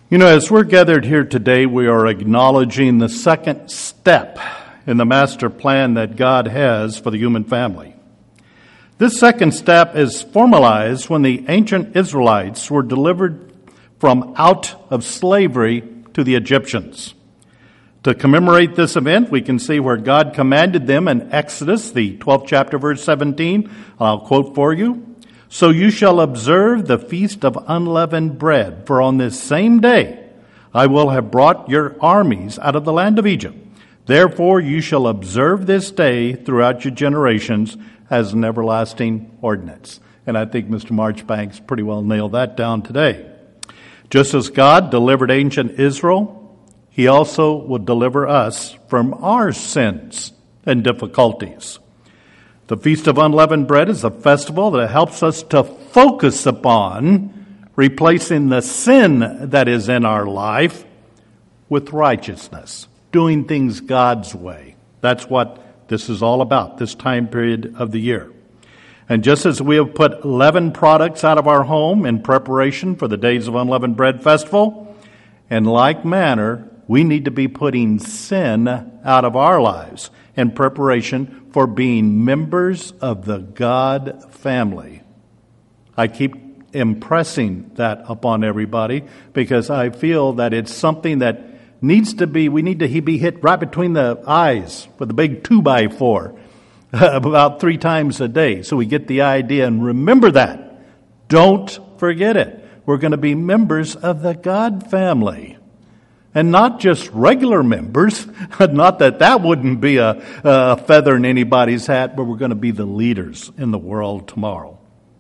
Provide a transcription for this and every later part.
You know, as we're gathered here today, we are acknowledging the second step in the master plan that God has for the human family. This second step is formalized when the ancient Israelites were delivered from out of slavery to the Egyptians. To commemorate this event, we can see where God commanded them in Exodus, the 12th chapter, verse 17. I'll quote for you. So you shall observe the feast of unleavened bread, for on this same day I will have brought your armies out of the land of Egypt. Therefore you shall observe this day throughout your generations as an everlasting ordinance. And I think Mr. Marchbanks pretty well nailed that down today. Just as God delivered ancient Israel, He also will deliver us from our sins and difficulties. The Feast of Unleavened Bread is a festival that helps us to focus upon replacing the sin that is in our life with righteousness, doing things God's way. That's what this is all about, this time period of the year. And just as we have put leavened products out of our home in preparation for the Days of Unleavened Bread Festival, in like manner, we need to be putting sin out of our lives in preparation for being members of the God family. I keep impressing that upon everybody because I feel that it's something that we need to be hit right between the eyes with a big 2x4 about 3 times a day so we get the idea and remember that. Don't forget it. We're going to be members of the God family. And not just regular members, not that wouldn't be a feather in anybody's hat, but we're going to be the leaders in the world tomorrow.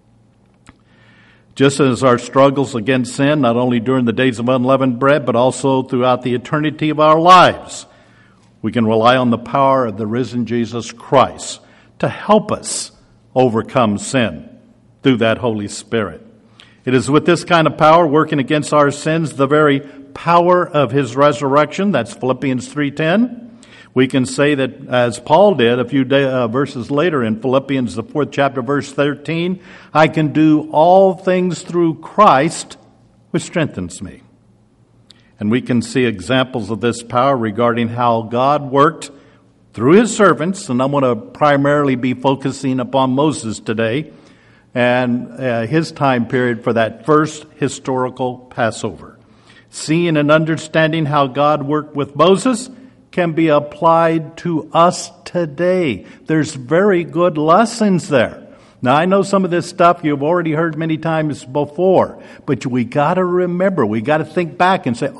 Just as our struggles against sin, not only during the days of unleavened bread, but also throughout the eternity of our lives, we can rely on the power of the risen Jesus Christ to help us overcome sin through that Holy Spirit. It is with this kind of power working against our sins, the very power of His resurrection, that's Philippians 3:10. We can say that, as Paul did a few verses later in Philippians, the 4th chapter, verse 13, I can do all things through Christ, which strengthens me. And we can see examples of this power regarding how God worked through His servants, and I'm going to primarily be focusing upon Moses today and his time period for that first historical Passover. Seeing and understanding how God worked with Moses can be applied to us today. There's very good lessons there. Now, I know some of this stuff you've already heard many times before, but we got to remember, we got to think back and say,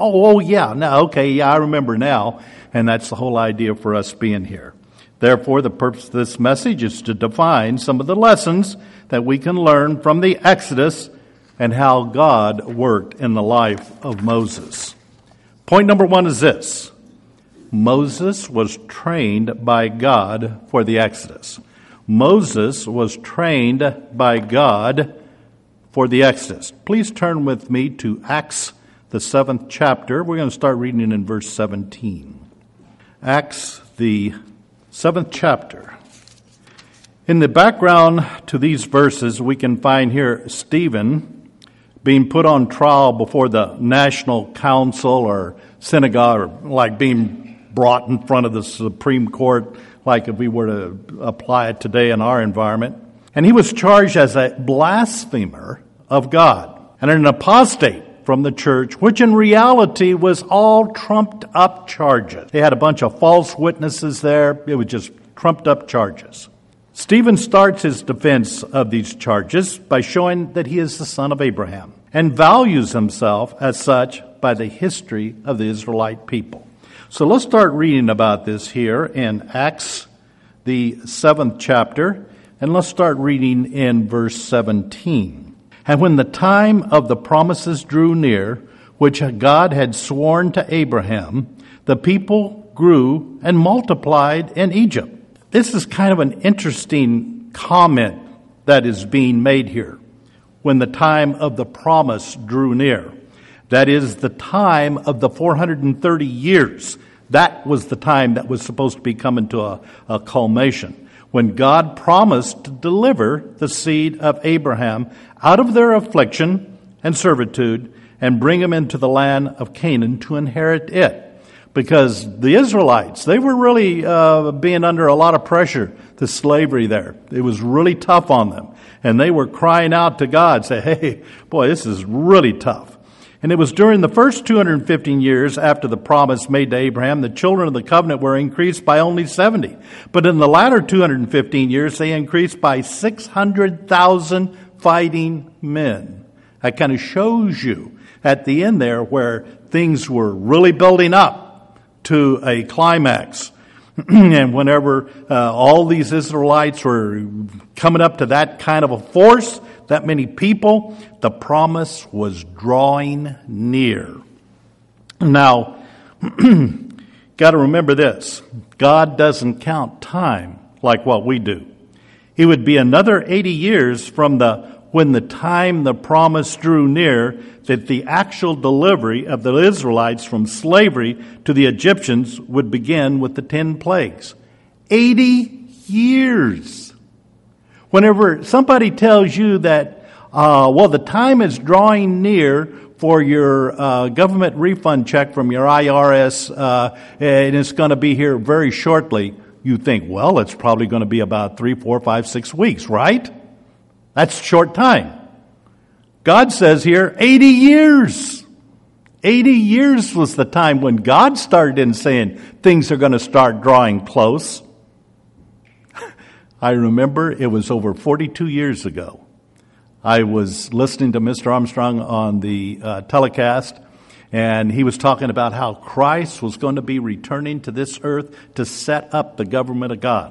I remember now. And that's the whole idea for us being here. Therefore, the purpose of this message is to define some of the lessons that we can learn from the Exodus and how God worked in the life of Moses. Point number 1 is this. Moses was trained by God for the Exodus. Moses was trained by God for the Exodus. Please turn with me to Acts, the 7th chapter. We're going to start reading in verse 17. Acts, the 7th chapter. In the background to these verses, we can find here Stephen being put on trial before the national council or synagogue, or like being brought in front of the Supreme Court, like if we were to apply it today in our environment. And he was charged as a blasphemer of God and an apostate from the church, which in reality was all trumped up charges. They had a bunch of false witnesses there. It was just trumped up charges. Stephen starts his defense of these charges by showing that he is the son of Abraham and values himself as such by the history of the Israelite people. So let's start reading about this here in Acts, the 7th chapter, and let's start reading in verse 17. And when the time of the promises drew near, which God had sworn to Abraham, the people grew and multiplied in Egypt. This is kind of an interesting comment that is being made here. When the time of the promise drew near. That is the time of the 430 years. That was the time that was supposed to be coming to a culmination. When God promised to deliver the seed of Abraham out of their affliction and servitude and bring them into the land of Canaan to inherit it. Because the Israelites, they were really being under a lot of pressure to slavery there. It was really tough on them. And they were crying out to God, say, hey, boy, this is really tough. And it was during the first 215 years after the promise made to Abraham, the children of the covenant were increased by only 70. But in the latter 215 years, they increased by 600,000 fighting men. That kind of shows you at the end there where things were really building up to a climax. And whenever all these Israelites were coming up to that kind of a force, that many people, the promise was drawing near. Now, got to remember this. God doesn't count time like what we do. It would be another 80 years from when the time the promise drew near that the actual delivery of the Israelites from slavery to the Egyptians would begin with the 10 plagues. 80 years. Whenever somebody tells you that, the time is drawing near for your government refund check from your IRS, and it's going to be here very shortly, you think, well, it's probably going to be about 3, 4, 5, 6 weeks, right? That's short time. God says here, 80 years. 80 years was the time when God started in saying things are going to start drawing close. I remember it was over 42 years ago. I was listening to Mr. Armstrong on the telecast, and he was talking about how Christ was going to be returning to this earth to set up the government of God.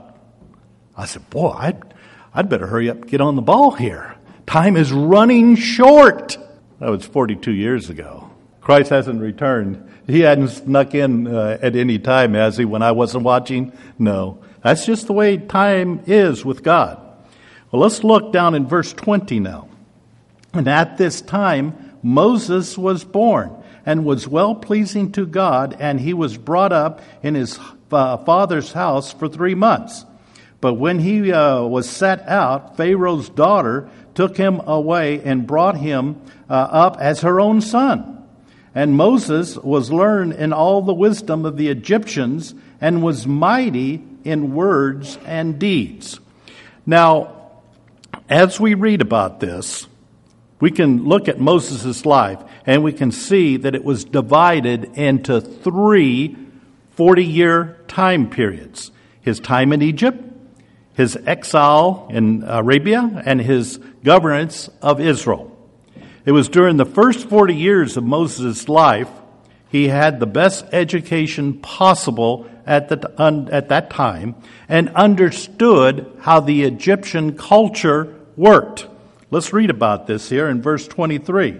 I said, boy, I'd better hurry up and get on the ball here. Time is running short. That was 42 years ago. Christ hasn't returned. He hadn't snuck in at any time, has he, when I wasn't watching? No. That's just the way time is with God. Well, let's look down in verse 20 now. And at this time, Moses was born and was well-pleasing to God, and he was brought up in his father's house for 3 months. But when he was set out, Pharaoh's daughter took him away and brought him up as her own son. And Moses was learned in all the wisdom of the Egyptians and was mighty in words and deeds. Now, as we read about this, we can look at Moses' life and we can see that it was divided into 3 40-year time periods. His time in Egypt, his exile in Arabia, and his governance of Israel. It was during the first 40 years of Moses' life, he had the best education possible at that time and understood how the Egyptian culture worked. Let's read about this here in verse 23.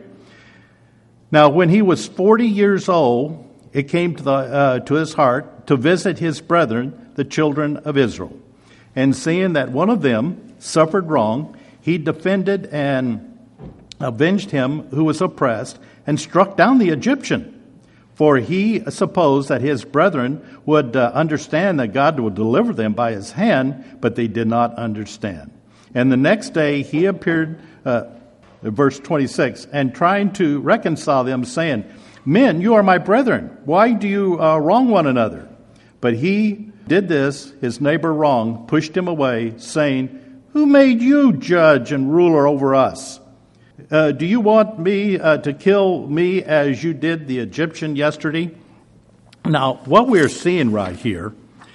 Now, when he was 40 years old, it came to his heart to visit his brethren, the children of Israel. And seeing that one of them suffered wrong, he defended and avenged him who was oppressed and struck down the Egyptian. For he supposed that his brethren would understand that God would deliver them by his hand, but they did not understand. And the next day he appeared, verse 26, and trying to reconcile them, saying, Men, you are my brethren. Why do you wrong one another? But he did this, his neighbor wrong, pushed him away, saying, Who made you judge and ruler over us? Do you want me to kill me as you did the Egyptian yesterday? Now, what we're seeing right here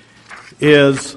is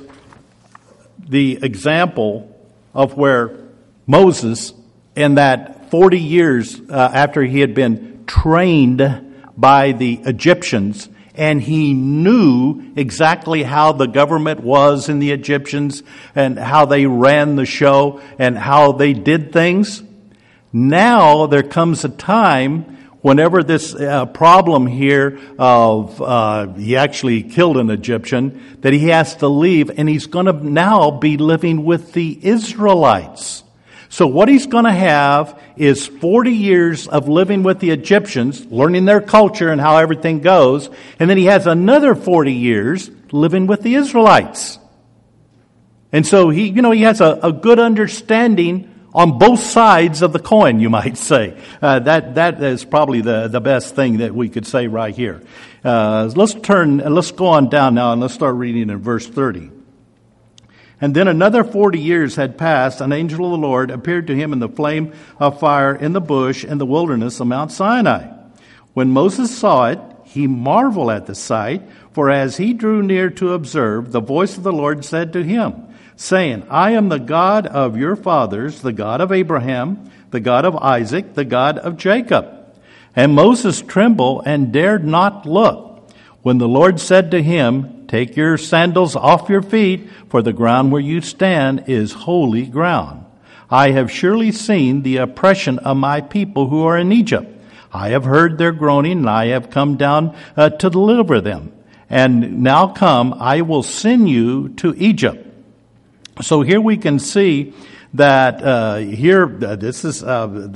the example of where Moses, in that 40 years after he had been trained by the Egyptians, and he knew exactly how the government was in the Egyptians and how they ran the show and how they did things. Now there comes a time whenever this problem here of he actually killed an Egyptian, that he has to leave, and he's going to now be living with the Israelites. So what he's going to have is 40 years of living with the Egyptians, learning their culture and how everything goes, and then he has another 40 years living with the Israelites. And so he has a good understanding on both sides of the coin, you might say. That is probably the best thing that we could say right here. Let's go on down now and let's start reading in verse 30. And then another 40 years had passed. An angel of the Lord appeared to him in the flame of fire in the bush in the wilderness of Mount Sinai. When Moses saw it, he marveled at the sight, for as he drew near to observe, the voice of the Lord said to him, saying, I am the God of your fathers, the God of Abraham, the God of Isaac, the God of Jacob. And Moses trembled and dared not look. When the Lord said to him, take your sandals off your feet, for the ground where you stand is holy ground. I have surely seen the oppression of my people who are in Egypt. I have heard their groaning, and I have come down to deliver them. And now come, I will send you to Egypt. So here we can see that this is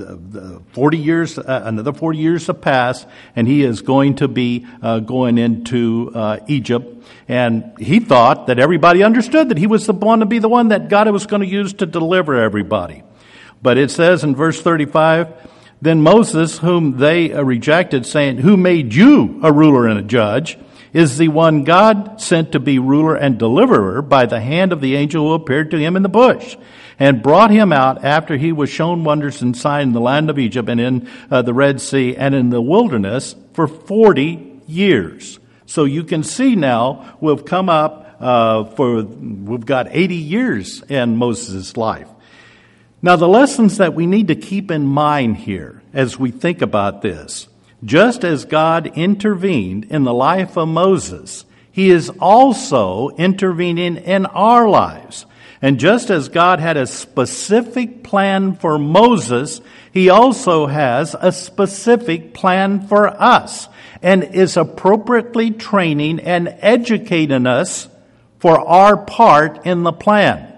40 years, another 40 years have passed, and he is going to be going into Egypt. And he thought that everybody understood that he was the one to be the one that God was going to use to deliver everybody. But it says in verse 35, then Moses, whom they rejected, saying, who made you a ruler and a judge, is the one God sent to be ruler and deliverer by the hand of the angel who appeared to him in the bush, and brought him out after he was shown wonders and signs in the land of Egypt and in the Red Sea and in the wilderness for 40 years. So you can see now we've come up we've got 80 years in Moses' life. Now the lessons that we need to keep in mind here as we think about this, just as God intervened in the life of Moses, he is also intervening in our lives. And just as God had a specific plan for Moses, he also has a specific plan for us and is appropriately training and educating us for our part in the plan.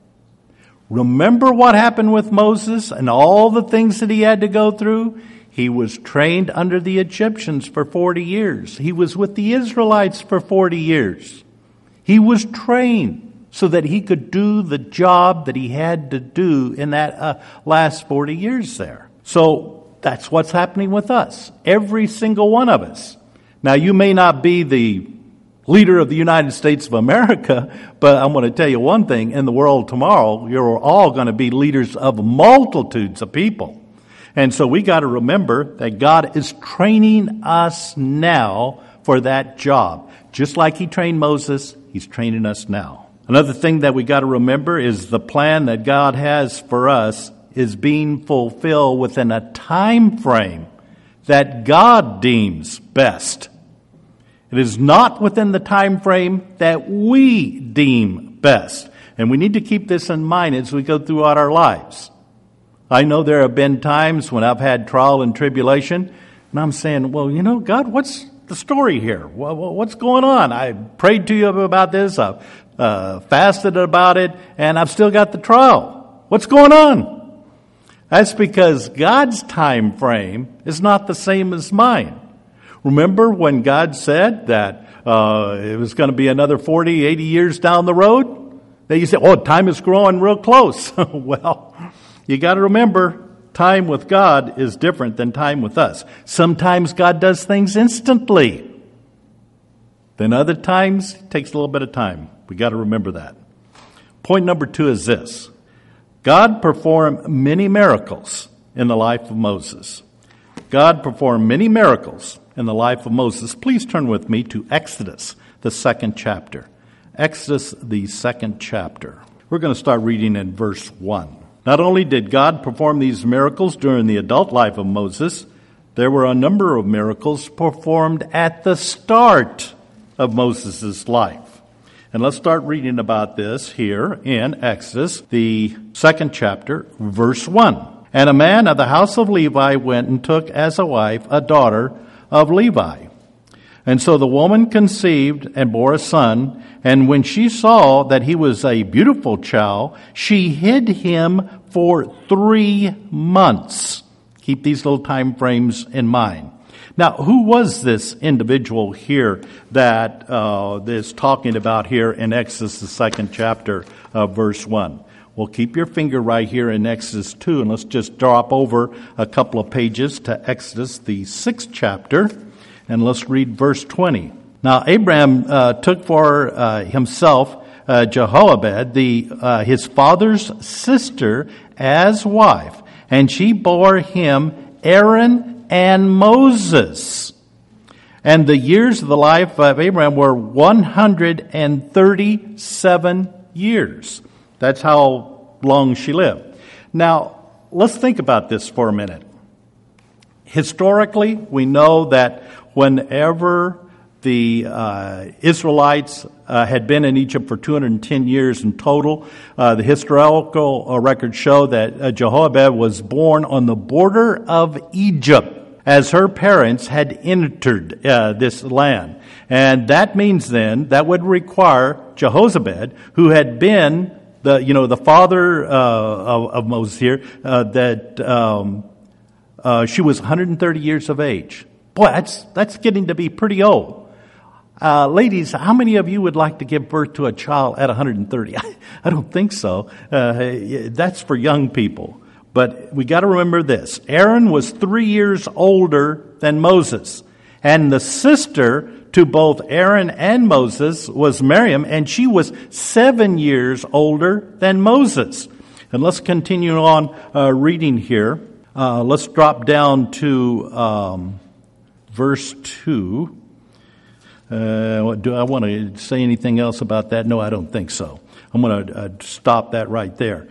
Remember what happened with Moses and all the things that he had to go through? He was trained under the Egyptians for 40 years. He was with the Israelites for 40 years. He was trained so that he could do the job that he had to do in that last 40 years there. So that's what's happening with us, every single one of us. Now, you may not be the leader of the United States of America, but I'm going to tell you one thing, in the world tomorrow, you're all going to be leaders of multitudes of people. And so we got to remember that God is training us now for that job. Just like he trained Moses, he's training us now. Another thing that we got to remember is the plan that God has for us is being fulfilled within a time frame that God deems best. It is not within the time frame that we deem best. And we need to keep this in mind as we go throughout our lives. I know there have been times when I've had trial and tribulation, and I'm saying, well, God, what's the story here? What's going on? I prayed to you about this, I've fasted about it, and I've still got the trial. What's going on? That's because God's time frame is not the same as mine. Remember when God said that it was going to be another 40, 80 years down the road? Then you say, time is growing real close. Well, you got to remember, time with God is different than time with us. Sometimes God does things instantly. Then other times, it takes a little bit of time. We got to remember that. Point number 2 is this. God performed many miracles in the life of Moses. God performed many miracles in the life of Moses. Please turn with me to Exodus, the 2nd chapter. Exodus, the 2nd chapter. We're going to start reading in verse 1. Not only did God perform these miracles during the adult life of Moses, there were a number of miracles performed at the start of Moses' life. And let's start reading about this here in Exodus, the 2nd chapter, verse 1. And a man of the house of Levi went and took as a wife a daughter of Levi. And so the woman conceived and bore a son, and when she saw that he was a beautiful child, she hid him for 3 months. Keep these little time frames in mind. Now, who was this individual here that is talking about here in Exodus, the 2nd chapter, verse 1? Well, keep your finger right here in Exodus 2, and let's just drop over a couple of pages to Exodus, the 6th chapter, and let's read verse 20. Now, Abraham took for himself Jehoshaphat, his father's sister, as wife, and she bore him Aaron and Moses. And the years of the life of Abraham were 137 years. That's how long she lived. Now, let's think about this for a minute. Historically, we know that whenever the Israelites had been in Egypt for 210 years in total, the historical records show that Jehoshaphat was born on the border of Egypt as her parents had entered this land. And that means then that would require Jehoshaphat, who had been the father of Moses here, she was 130 years of age. Boy, that's getting to be pretty old. Ladies, how many of you would like to give birth to a child at 130? I don't think so. That's for young people. But we got to remember this. Aaron was 3 years older than Moses. And the sister to both Aaron and Moses was Miriam, and she was 7 years older than Moses. And let's continue on reading here. Let's drop down to verse 2. Do I want to say anything else about that? No, I don't think so. I'm going to stop that right there.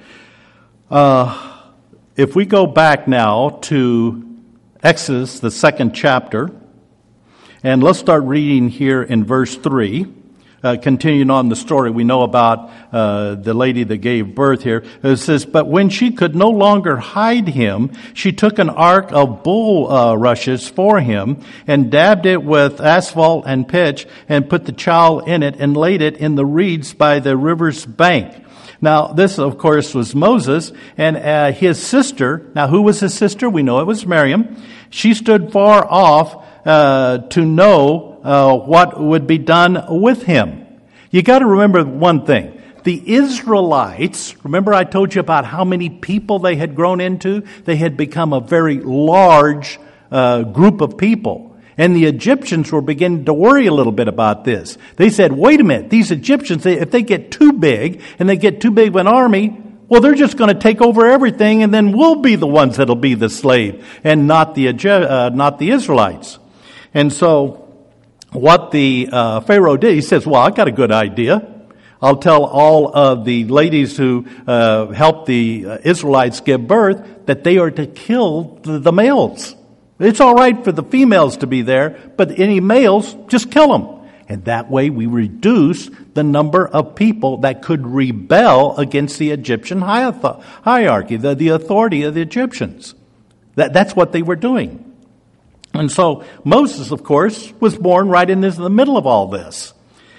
If we go back now to Exodus, the 2nd chapter, and let's start reading here in verse 3, continuing on the story we know about the lady that gave birth here. It says, "But when she could no longer hide him, she took an ark of bulrushes for him and dabbed it with asphalt and pitch and put the child in it and laid it in the reeds by the river's bank." Now, this, of course, was Moses and his sister. Now, who was his sister? We know it was Miriam. She stood far off to know what would be done with him. You got to remember one thing. The Israelites, remember I told you about how many people they had grown into? They had become a very large group of people. And the Egyptians were beginning to worry a little bit about this. They said, wait a minute, these Egyptians, if they get too big, and they get too big of an army, well, they're just going to take over everything, and then we'll be the ones that'll be the slave, and not the Israelites. And so what the Pharaoh did, he says, well, I got a good idea. I'll tell all of the ladies who helped the Israelites give birth that they are to kill the males. It's all right for the females to be there, but any males, just kill them. And that way we reduce the number of people that could rebel against the Egyptian hierarchy, the authority of the Egyptians. That's what they were doing. And so Moses, of course, was born right in the middle of all this.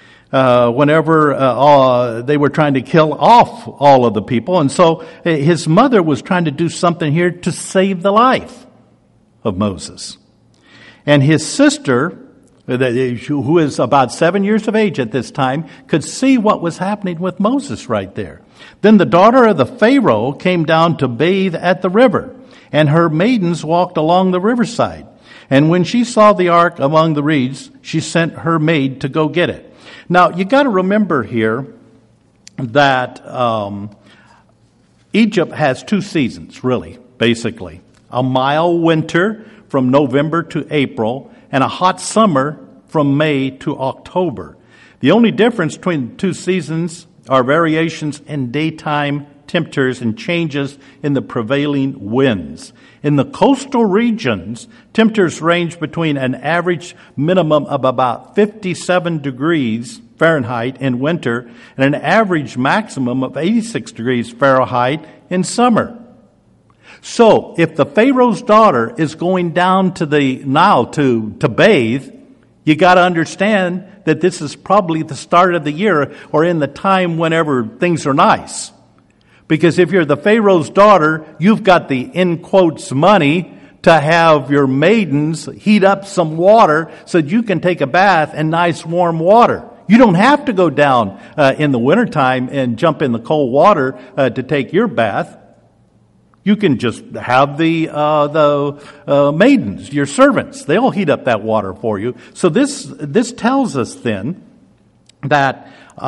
Whenever they were trying to kill off all of the people. And so his mother was trying to do something here to save the life of Moses. And his sister, who is about 7 years of age at this time, could see what was happening with Moses right there. Then the daughter of the Pharaoh came down to bathe at the river, and her maidens walked along the riverside. And when she saw the ark among the reeds, she sent her maid to go get it. Now, you got to remember here that Egypt has 2 seasons, really, basically. A mild winter from November to April, and a hot summer from May to October. The only difference between the 2 seasons are variations in daytime temperatures and changes in the prevailing winds. In the coastal regions, temperatures range between an average minimum of about 57 degrees Fahrenheit in winter and an average maximum of 86 degrees Fahrenheit in summer. So, if the Pharaoh's daughter is going down to the Nile to bathe, you got to understand that this is probably the start of the year or in the time whenever things are nice. Because if you're the Pharaoh's daughter, you've got the, in quotes, money to have your maidens heat up some water so that you can take a bath in nice warm water. You don't have to go down in the wintertime and jump in the cold water to take your bath. You can just have the maidens, your servants. They'll heat up that water for you. So this tells us then that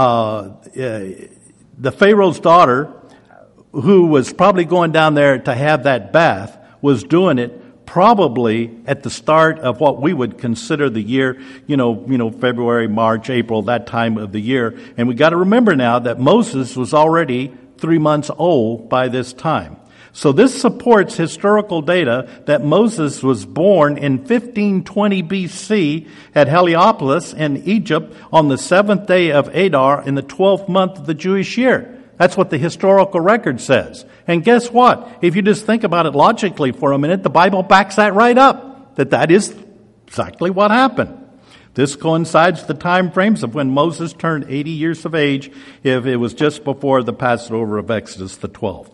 the Pharaoh's daughter, who was probably going down there to have that bath, was doing it probably at the start of what we would consider the year, February, March, April, that time of the year. And we got to remember now that Moses was already 3 months old by this time. So this supports historical data that Moses was born in 1520 BC at Heliopolis in Egypt on the 7th day of Adar in the 12th month of the Jewish year. That's what the historical record says. And guess what? If you just think about it logically for a minute, the Bible backs that right up, that is exactly what happened. This coincides with the time frames of when Moses turned 80 years of age, if it was just before the Passover of Exodus, the 12th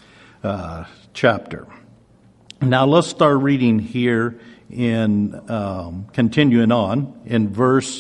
chapter. Now let's start reading here in, continuing on, in verse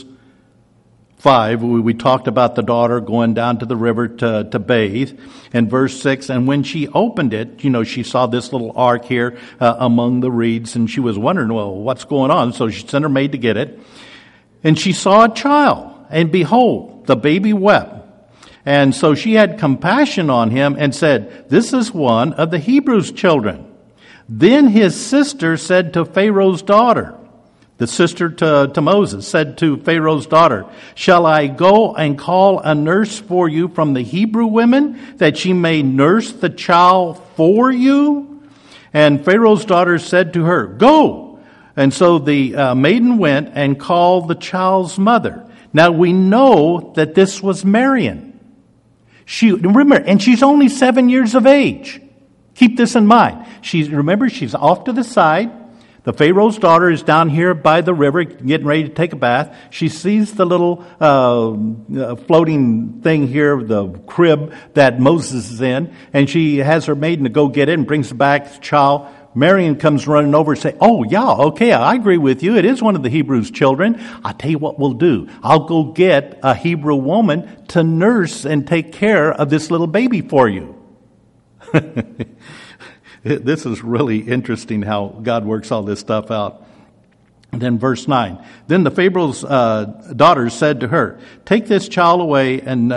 5, we talked about the daughter going down to the river to bathe. In verse 6, and when she opened it, she saw this little ark here among the reeds, and she was wondering, well, what's going on? So she sent her maid to get it. And she saw a child, and behold, the baby wept. And so she had compassion on him and said, this is one of the Hebrews' children. Then his sister said to Pharaoh's daughter, the sister to Moses said to Pharaoh's daughter, shall I go and call a nurse for you from the Hebrew women, that she may nurse the child for you? And Pharaoh's daughter said to her, go. And so the maiden went and called the child's mother. Now we know that this was Miriam. Remember, and she's only 7 years of age. Keep this in mind. She's off to the side. The Pharaoh's daughter is down here by the river getting ready to take a bath. She sees the little floating thing here, the crib that Moses is in, and she has her maiden to go get it and brings back the child. Miriam comes running over and say, oh, yeah, okay, I agree with you. It is one of the Hebrews' children. I'll tell you what we'll do. I'll go get a Hebrew woman to nurse and take care of this little baby for you. This is really interesting how God works all this stuff out. And then verse 9. Then the Pharaoh's daughter said to her, take this child away and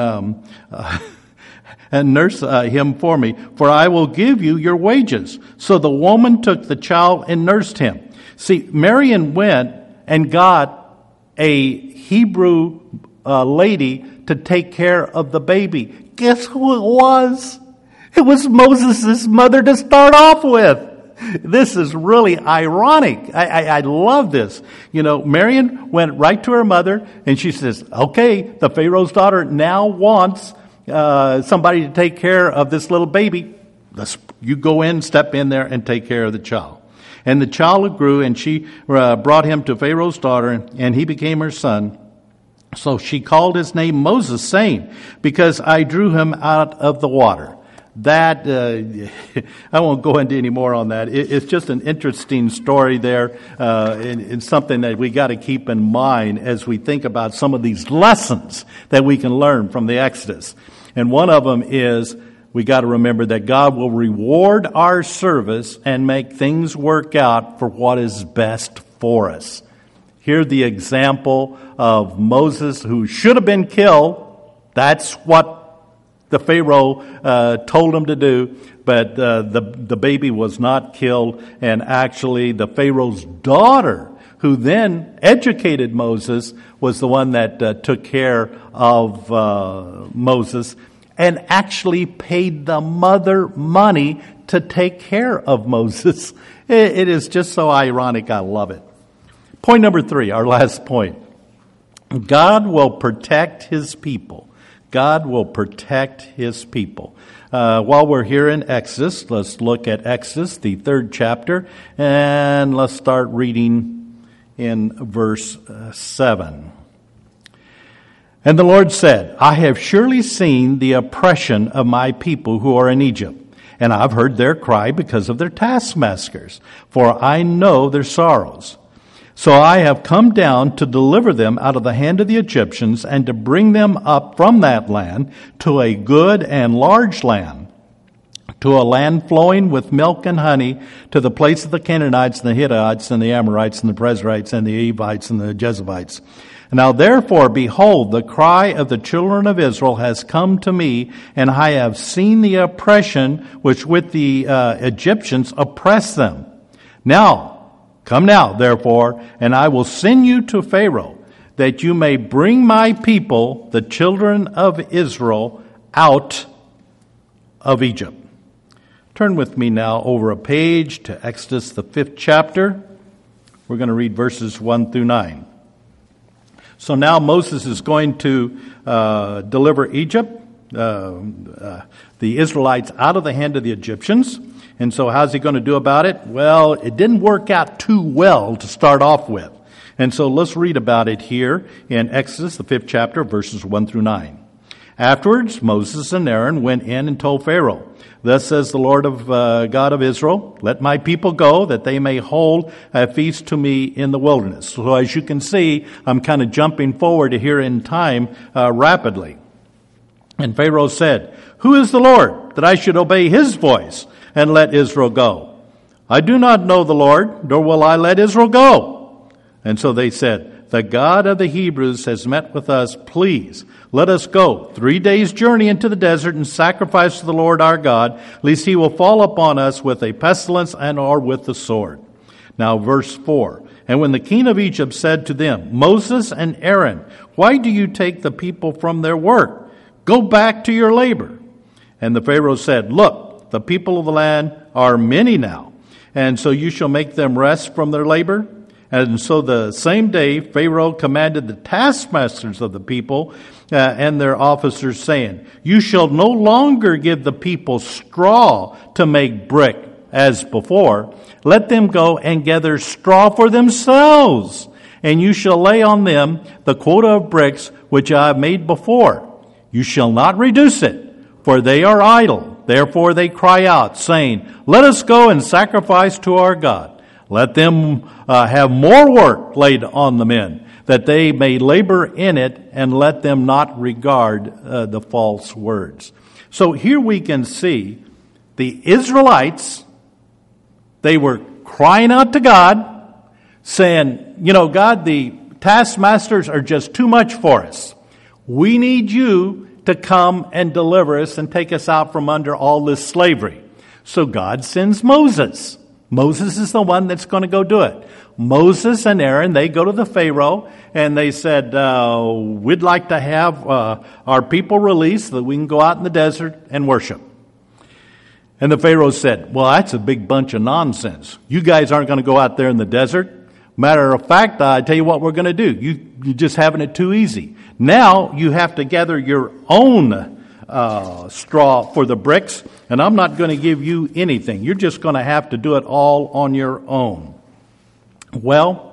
nurse him for me, for I will give you your wages. So the woman took the child and nursed him. See, Miriam went and got a Hebrew lady to take care of the baby. Guess who it was? It was Moses' mother to start off with. This is really ironic. I love this. Miriam went right to her mother and she says, okay, the Pharaoh's daughter now wants somebody to take care of this little baby. You go in, step in there and take care of the child. And the child grew, and she brought him to Pharaoh's daughter, and he became her son. So she called his name Moses, saying, because I drew him out of the water. That, I won't go into any more on that. It's just an interesting story there, and something that we got to keep in mind as we think about some of these lessons that we can learn from the Exodus. And one of them is we got to remember that God will reward our service and make things work out for what is best for us. Here the example of Moses, who should have been killed. That's what the Pharaoh told him to do, but the baby was not killed. And actually the Pharaoh's daughter, who then educated Moses, was the one that took care of Moses and actually paid the mother money to take care of Moses. It is just so ironic. I love it. Point number 3, our last point. God will protect His people. God will protect His people. While we're here in Exodus, let's look at Exodus, the 3rd chapter, and let's start reading in verse 7. And the Lord said, I have surely seen the oppression of my people who are in Egypt, and I've heard their cry because of their taskmasters, for I know their sorrows. So I have come down to deliver them out of the hand of the Egyptians and to bring them up from that land to a good and large land, to a land flowing with milk and honey, to the place of the Canaanites and the Hittites and the Amorites and the Perizzites and the Evites and the Jebusites. Now therefore, behold, the cry of the children of Israel has come to me, and I have seen the oppression which with the Egyptians oppress them. Now, come now, therefore, and I will send you to Pharaoh, that you may bring my people, the children of Israel, out of Egypt. Turn with me now over a page to Exodus, the 5th chapter. We're going to read verses 1 through 9. So now Moses is going to deliver Egypt, the Israelites, out of the hand of the Egyptians. And so how's he going to do about it? Well, it didn't work out too well to start off with. And so let's read about it here in Exodus, the 5th chapter, verses 1 through 9. Afterwards, Moses and Aaron went in and told Pharaoh, "Thus says the Lord of God of Israel, let my people go, that they may hold a feast to me in the wilderness." So as you can see, I'm kind of jumping forward here in time rapidly. And Pharaoh said, "Who is the Lord, that I should obey his voice and let Israel go? I do not know the Lord, nor will I let Israel go." And so they said, "The God of the Hebrews has met with us. Please, let us go 3 days' journey into the desert and sacrifice to the Lord our God, lest he will fall upon us with a pestilence and or with the sword." Now verse 4. And when the king of Egypt said to them, "Moses and Aaron, why do you take the people from their work? Go back to your labor." And the Pharaoh said, "Look, the people of the land are many now, and so you shall make them rest from their labor." And so the same day Pharaoh commanded the taskmasters of the people and their officers, saying, "You shall no longer give the people straw to make brick as before. Let them go and gather straw for themselves, and you shall lay on them the quota of bricks which I have made before. You shall not reduce it, for they are idle. Therefore they cry out, saying, 'Let us go and sacrifice to our God.' Let them have more work laid on the men, that they may labor in it, and let them not regard the false words." So here we can see the Israelites, they were crying out to God, saying, "God, the taskmasters are just too much for us. We need you to come and deliver us and take us out from under all this slavery." So God sends Moses. Moses is the one that's going to go do it. Moses and Aaron, they go to the Pharaoh and they said, "We'd like to have our people released so that we can go out in the desert and worship." And the Pharaoh said, "Well, that's a big bunch of nonsense. You guys aren't going to go out there in the desert. Matter of fact, I tell you what we're going to do. You're just having it too easy. Now you have to gather your own straw for the bricks, and I'm not going to give you anything. You're just going to have to do it all on your own." Well,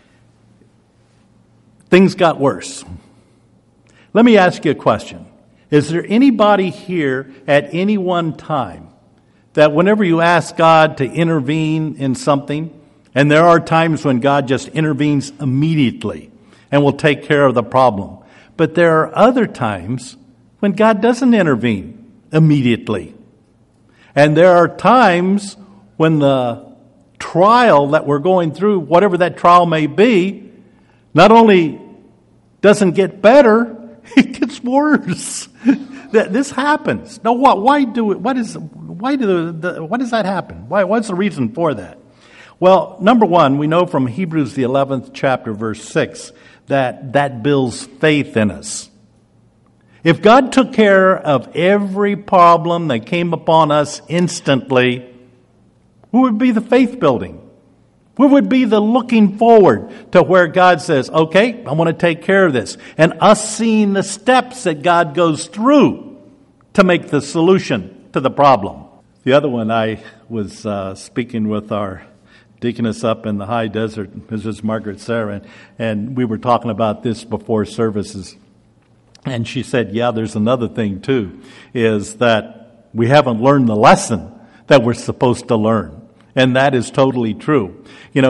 things got worse. Let me ask you a question. Is there anybody here at any one time that whenever you ask God to intervene in something, and there are times when God just intervenes immediately and will take care of the problem, but there are other times when God doesn't intervene immediately. And there are times when the trial that we're going through, whatever that trial may be, not only doesn't get better, it gets worse. This happens. Now, why does that happen? What's the reason for that? Well, number one, we know from Hebrews the 11th chapter, verse 6, that builds faith in us. If God took care of every problem that came upon us instantly, what would be the faith building? What would be the looking forward to where God says, "Okay, I want to take care of this," and us seeing the steps that God goes through to make the solution to the problem? The other one, I was speaking with our deaconess up in the high desert, Mrs. Margaret Sarah, and we were talking about this before services. And she said, "Yeah, there's another thing too, is that we haven't learned the lesson that we're supposed to learn." And that is totally true.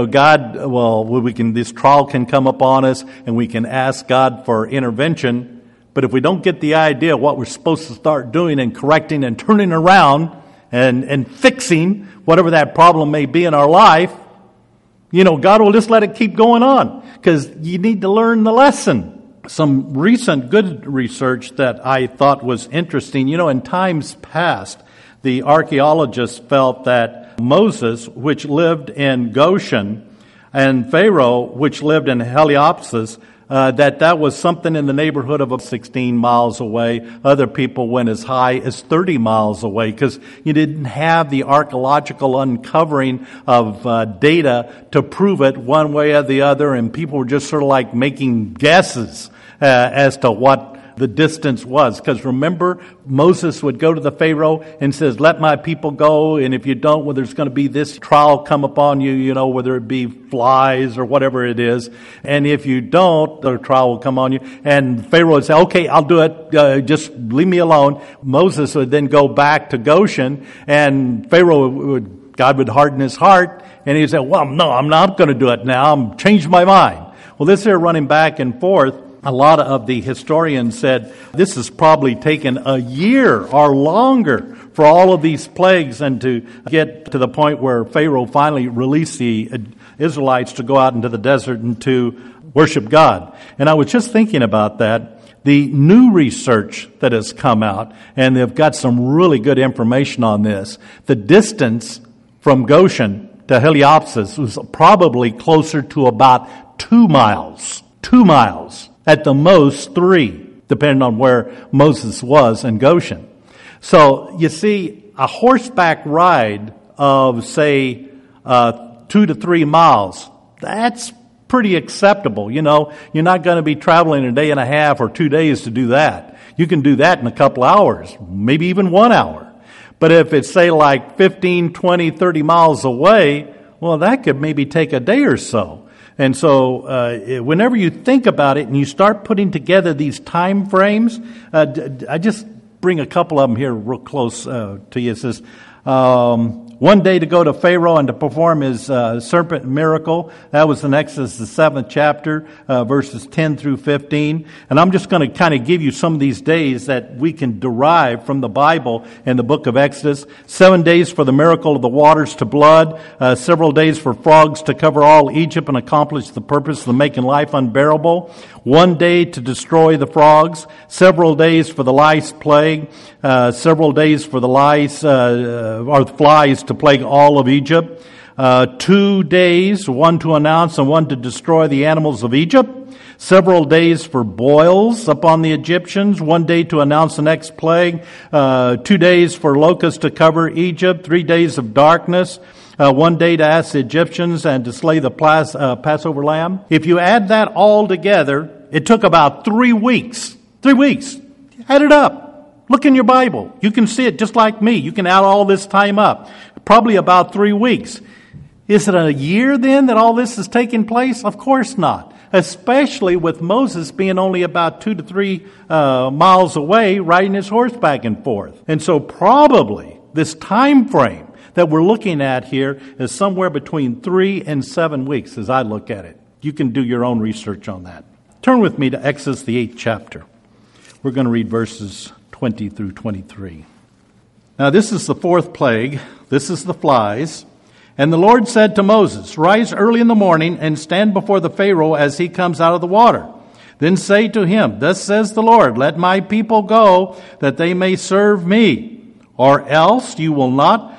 This trial can come upon us and we can ask God for intervention. But if we don't get the idea of what we're supposed to start doing and correcting and turning around and fixing whatever that problem may be in our life, God will just let it keep going on because you need to learn the lesson. Some recent good research that I thought was interesting, in times past, the archaeologists felt that Moses, which lived in Goshen, and Pharaoh, which lived in Heliopolis, that was something in the neighborhood of 16 miles away. Other people went as high as 30 miles away because you didn't have the archaeological uncovering of data to prove it one way or the other, and people were just sort of like making guesses as to what the distance was. Because remember, Moses would go to the Pharaoh and says, let my people go, and if you don't, well, there's going to be this trial come upon you, whether it be flies or whatever it is. And if you don't, the trial will come on you. And Pharaoh would say, okay, I'll do it, just leave me alone. Moses would then go back to Goshen, and God would harden his heart, and he'd say, well, no, I'm not going to do it now. I'm changed my mind. Well, this here running back and forth, a lot of the historians said this has probably taken a year or longer for all of these plagues and to get to the point where Pharaoh finally released the Israelites to go out into the desert and to worship God. And I was just thinking about that. The new research that has come out, and they've got some really good information on this, the distance from Goshen to Heliopolis was probably closer to about 2 miles. 2 miles. At the most 3, depending on where Moses was in Goshen. So, you see, a horseback ride of, say, 2 to 3 miles, that's pretty acceptable. You're not going to be traveling a day and a half or 2 days to do that. You can do that in a couple hours, maybe even 1 hour. But if it's, say, like 15, 20, 30 miles away, well, that could maybe take a day or so. And so whenever you think about it and you start putting together these time frames, I just bring a couple of them here real close to you. It says, 1 day to go to Pharaoh and to perform his serpent miracle. That was in Exodus, the 7th chapter, verses 10 through 15. And I'm just going to kind of give you some of these days that we can derive from the Bible in the book of Exodus. 7 days for the miracle of the waters to blood. Several days for frogs to cover all Egypt and accomplish the purpose of making life unbearable. 1 day to destroy the frogs. Several days for the lice plague. Several days for the lice, or the flies to plague all of Egypt. 2 days, one to announce and one to destroy the animals of Egypt. Several days for boils upon the Egyptians. 1 day to announce the next plague. 2 days for locusts to cover Egypt. 3 days of darkness. 1 day to ask the Egyptians and to slay the Passover lamb. If you add that all together, it took about 3 weeks. 3 weeks. Add it up. Look in your Bible. You can see it just like me. You can add all this time up. Probably about 3 weeks. Is it a year then that all this is taking place? Of course not. Especially with Moses being only about 2 to 3 miles away, riding his horse back and forth. And so probably this time frame that we're looking at here is somewhere between 3 and 7 weeks as I look at it. You can do your own research on that. Turn with me to Exodus, the 8th chapter. We're going to read verses 20 through 23. Now this is the 4th plague. This is the flies. And the Lord said to Moses, rise early in the morning and stand before the Pharaoh as he comes out of the water. Then say to him, thus says the Lord, let my people go that they may serve me. Or else you will not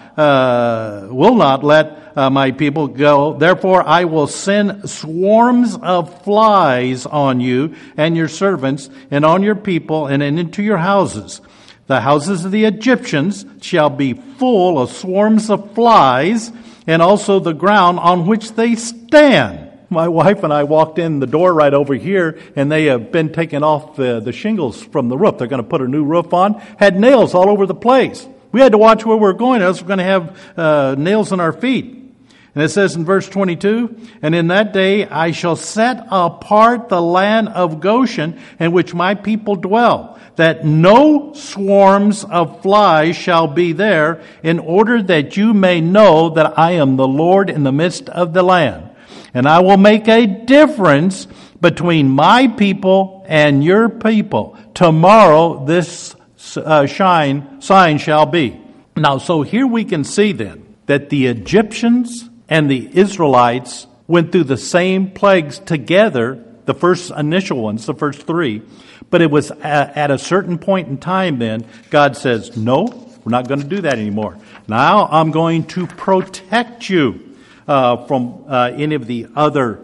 let my people go. Therefore I will send swarms of flies on you and your servants and on your people and into your houses. The houses of the Egyptians shall be full of swarms of flies, and also the ground on which they stand. My wife and I walked in the door right over here, and they have been taking off the shingles from the roof. They're going to put a new roof on. Had nails all over the place. We had to watch where we were going, else we're going to have nails in our feet. And it says in verse 22, "And in that day I shall set apart the land of Goshen in which my people dwell, that no swarms of flies shall be there, in order that you may know that I am the Lord in the midst of the land. And I will make a difference between my people and your people. Tomorrow this sign shall be." Now, so here we can see then that the Egyptians and the Israelites went through the same plagues together, the first initial ones, the first three. But it was at a certain point in time then, God says, no, we're not going to do that anymore. Now I'm going to protect you from any of the other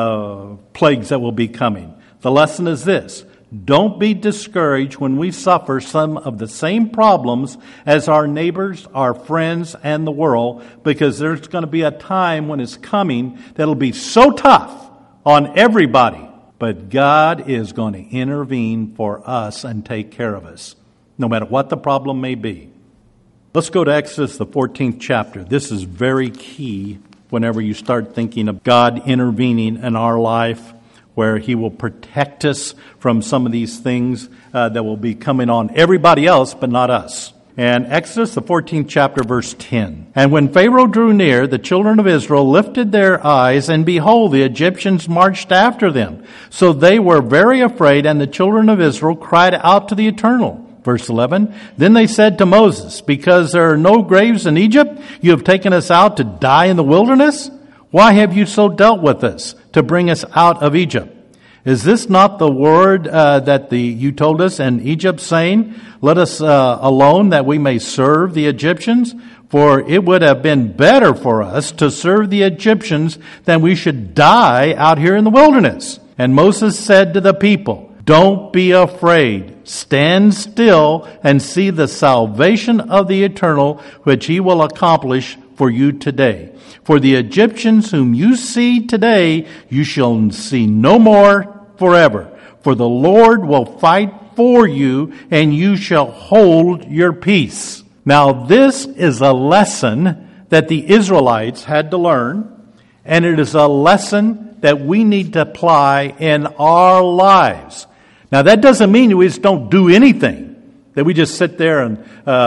plagues that will be coming. The lesson is this: don't be discouraged when we suffer some of the same problems as our neighbors, our friends, and the world, because there's going to be a time when it's coming that'll be so tough on everybody. But God is going to intervene for us and take care of us, no matter what the problem may be. Let's go to Exodus, the 14th chapter. This is very key whenever you start thinking of God intervening in our life, where He will protect us from some of these things that will be coming on everybody else, but not us. And Exodus, the 14th chapter, verse 10. "And when Pharaoh drew near, the children of Israel lifted their eyes, and behold, the Egyptians marched after them. So they were very afraid, and the children of Israel cried out to the Eternal." Verse 11, "Then they said to Moses, because there are no graves in Egypt, you have taken us out to die in the wilderness? Why have you so dealt with us to bring us out of Egypt? Is this not the word that you told us in Egypt, saying, 'Let us alone that we may serve the Egyptians'? For it would have been better for us to serve the Egyptians than we should die out here in the wilderness." And Moses said to the people, "Don't be afraid. Stand still and see the salvation of the Eternal, which He will accomplish for you today. For the Egyptians whom you see today, you shall see no more forever. For the Lord will fight for you, and you shall hold your peace." Now, this is a lesson that the Israelites had to learn, and it is a lesson that we need to apply in our lives. Now, that doesn't mean we just don't do anything, that we just sit there and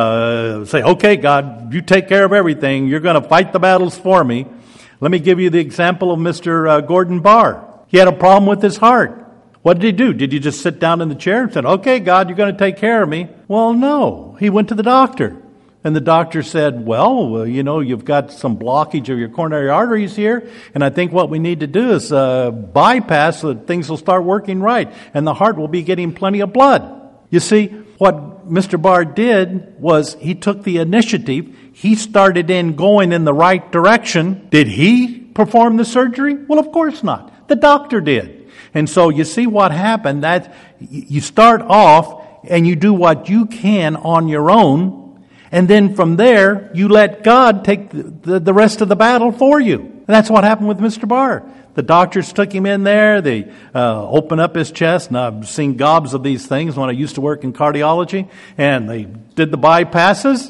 say, "Okay, God, you take care of everything. You're going to fight the battles for me." Let me give you the example of Mr. Gordon Barr. He had a problem with his heart. What did he do? Did he just sit down in the chair and said, "Okay, God, you're going to take care of me"? Well, no. He went to the doctor. And the doctor said, well, you've got some blockage of your coronary arteries here, and I think what we need to do is bypass so that things will start working right, and the heart will be getting plenty of blood. You see, what Mr. Barr did was he took the initiative. He started going in the right direction. Did he perform the surgery? Well, of course not. The doctor did. And so you see what happened, that you start off and you do what you can on your own, and then from there you let God take the rest of the battle for you. And that's what happened with Mr. Barr. The doctors took him in there. They opened up his chest, and I've seen gobs of these things when I used to work in cardiology, and they did the bypasses.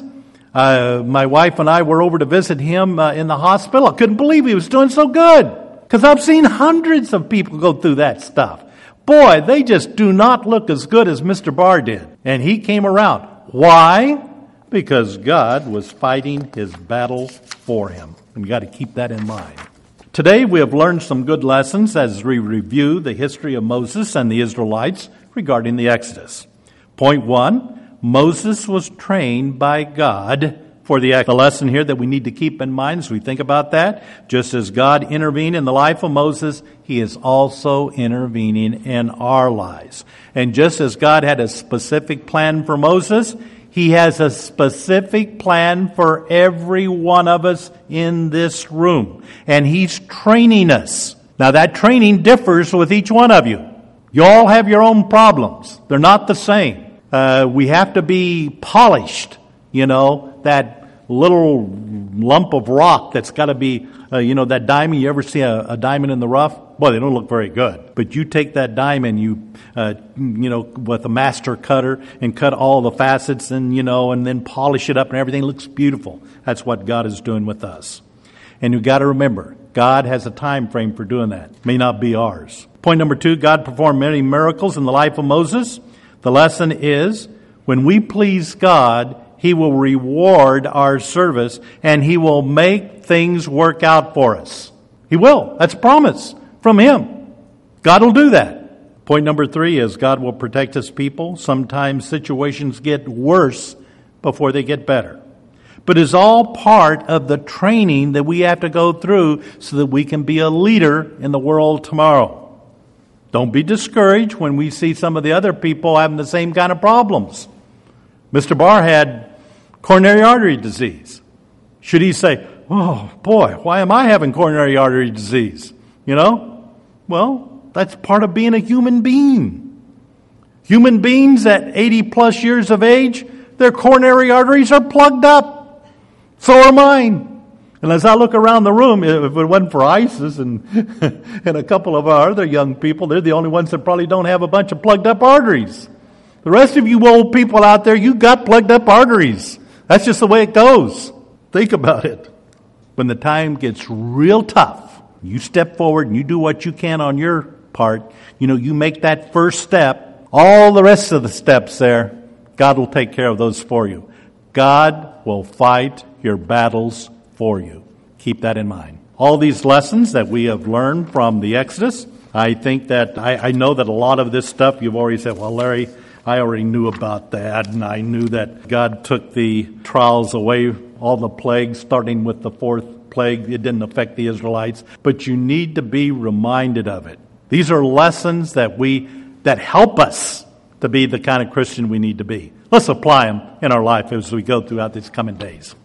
My wife and I were over to visit him in the hospital. I couldn't believe he was doing so good, because I've seen hundreds of people go through that stuff. Boy, they just do not look as good as Mr. Barr did. And he came around. Why? Because God was fighting his battle for him. And you got to keep that in mind. Today we have learned some good lessons as we review the history of Moses and the Israelites regarding the Exodus. Point 1, Moses was trained by God for the lesson here that we need to keep in mind as we think about that. Just as God intervened in the life of Moses, He is also intervening in our lives. And just as God had a specific plan for Moses, He has a specific plan for every one of us in this room. And He's training us. Now that training differs with each one of you. You all have your own problems. They're not the same. We have to be polished. That little lump of rock that's got to be, that diamond. You ever see a diamond in the rough? Boy, they don't look very good. But you take that diamond, with a master cutter and cut all the facets and then polish it up and everything looks beautiful. That's what God is doing with us. And you've got to remember, God has a time frame for doing that. It may not be ours. Point number 2, God performed many miracles in the life of Moses. The lesson is, when we please God, He will reward our service and He will make things work out for us. He will. That's a promise from Him. God will do that. Point number 3 is God will protect His people. Sometimes situations get worse before they get better. But it's all part of the training that we have to go through so that we can be a leader in the world tomorrow. Don't be discouraged when we see some of the other people having the same kind of problems. Mr. Barr had coronary artery disease. Should he say, oh boy, why am I having coronary artery disease? You know? Well, that's part of being a human being. Human beings at 80 plus years of age, their coronary arteries are plugged up. So are mine. And as I look around the room, if it wasn't for Isis and a couple of our other young people, they're the only ones that probably don't have a bunch of plugged up arteries. The rest of you old people out there, you got plugged up arteries. That's just the way it goes. Think about it. When the time gets real tough, you step forward and you do what you can on your part. You know, you make that first step. All the rest of the steps there, God will take care of those for you. God will fight your battles for you. Keep that in mind. All these lessons that we have learned from the Exodus, I think that, I know that a lot of this stuff you've already said, well, Larry, I already knew about that, and I knew that God took the trials away, all the plagues, starting with the 4th plague. It didn't affect the Israelites, but you need to be reminded of it. These are lessons that help us to be the kind of Christian we need to be. Let's apply them in our life as we go throughout these coming days.